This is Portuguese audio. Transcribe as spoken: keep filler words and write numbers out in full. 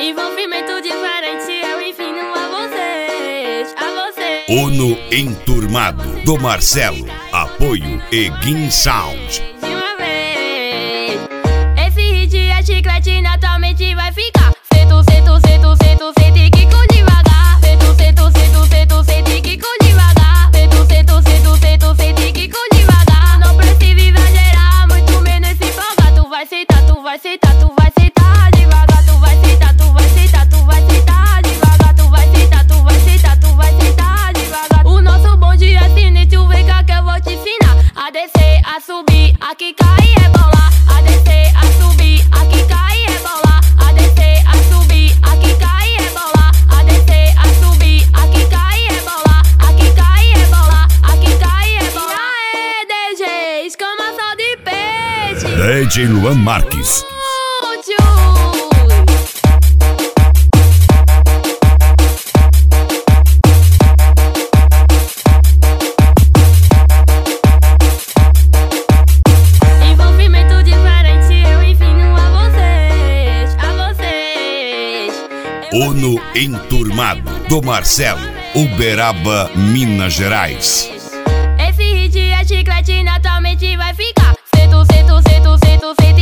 Envolvimento diferente, eu ensino a vocês, a vocês. Uno Enturmado, do Marcelo. Apoio Egin Sound. De uma vez. Esse hit é chiclete, naturalmente vai ficar. Sento, sento, sento, sento, sente que com devagar. Sento, sento, sento, sento, sente que com devagar. Sento, sento, sento, sento, sente que com devagar. Não precisa exagerar, muito menos se empolgar. Tu vai sentar, tu vai sentar, tu vai sentar devagar. Tu vai sentar, tu vai sentar, tu vai sentar devagar. Tu vai sentar, tu vai sentar, tu vai sentar devagar. O nosso bonde é sinistro, vem cá que eu vou te ensinar. A descer, a subir, a quicar e rebolar. A descer, a subir, a quicar e rebolar. A descer, a subir, a quicar e rebolar. A descer, a subir, a quicar e rebolar. A quicar e rebolar, a quicar e rebolar. E aí, D J, escama só de peixe. D J Luan Marques. Envolvimento diferente, eu ensino a vocês, a vocês. Uno Enturmado, do Marcelo. Uberaba, Minas Gerais. Esse hit é chiclete, naturalmente vai ficar. Sento, sento, sento, sento, sento.